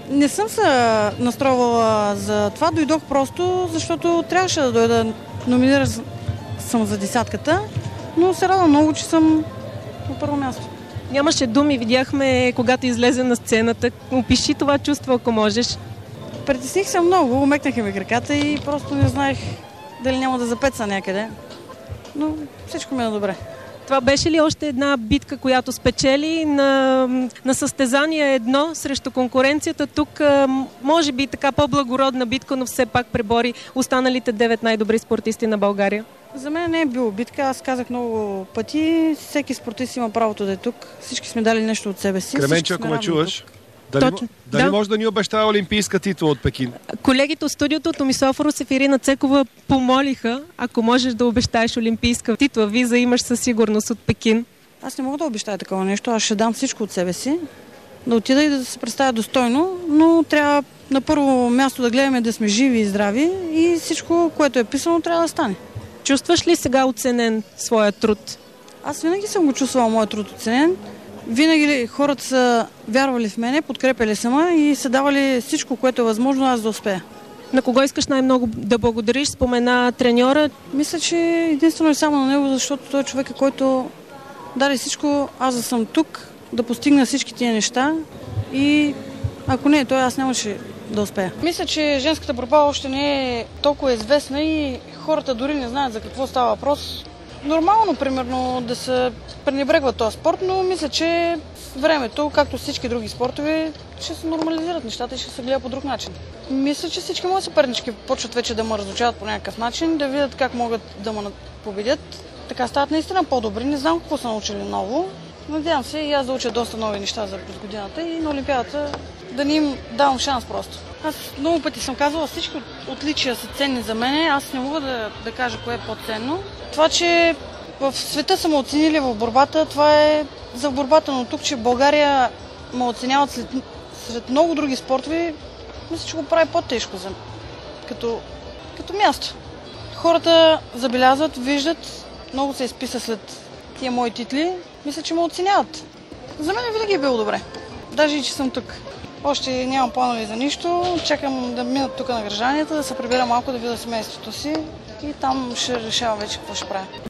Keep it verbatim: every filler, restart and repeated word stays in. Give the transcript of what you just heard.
Не съм се настроила за това, дойдох просто, защото трябваше да дойда, номинира съм за десятката, но се радвам много, че съм на първо място. Нямаше думи, видяхме, когато излезе на сцената. Опиши това чувство, ако можеш. Притесних се много, умекнаха ми краката и просто не знаех дали няма да запеца някъде. Но всичко ми е добре. Това беше ли още една битка, която спечели на, на състезание едно срещу конкуренцията? Тук може би така по-благородна битка, но все пак пребори останалите девет най-добри спортисти на България. За мен не е било битка, аз казах много пъти, всеки спортист има правото да е тук. Всички сме дали нещо от себе си. Кременче, ако ме чуваш, дали, Точно. дали да. може да ни обещава олимпийска титла от Пекин? Колегите от студиото Томислав Русев и Ирина Цекова помолиха, ако можеш да обещаеш олимпийска титла. Виза имаш със сигурност от Пекин. Аз не мога да обещая такова нещо, аз ще дам всичко от себе си, да отида и да се представя достойно, но трябва на първо място да гледаме да сме живи и здрави и всичко, което е писано, трябва да стане. Чувстваш ли сега оценен своя труд? Аз винаги съм го чувствала моят труд оценен. Винаги хората са вярвали в мене, подкрепили са ме и са давали всичко, което е възможно аз да успея. На кого искаш най-много да благодариш? Спомена треньора. Мисля, че единствено и само на него, защото той е човека, който даде всичко, аз да съм тук, да постигна всички тия неща и ако не, той аз нямаше да успея. Мисля, че женската борба още не е толкова известна и хората дори не знаят за какво става въпрос. Нормално, примерно, да се пренебрегва този спорт, но мисля, че времето, както всички други спортове, ще се нормализират нещата и ще се гледа по друг начин. Мисля, че всички мои съпернички почват вече да ме разучават по някакъв начин, да видят как могат да ме победят. Така стават наистина по-добри. Не знам какво са научили ново. Надявам се и аз да уча доста нови неща за през годината и на Олимпиадата да ни им давам шанс просто. Аз много пъти съм казвала, всички отличия са ценни за мен. Аз не мога да, да кажа кое е по-ценно. Това, че в света са ме оценили в борбата, това е за борбата, но тук, че България ме оценяват след, след много други спортове, мисля, че го прави по-тежко за, като, като място. Хората забелязват, виждат, много се изписа след тия мои титли. Мисля, че ме оценяват. За мен винаги е било добре. Даже и че съм тук. Още нямам планове за нищо. Чакам да минат тук награжданията, да се прибера малко, да видя семейството си и там ще решавам вече какво ще правя.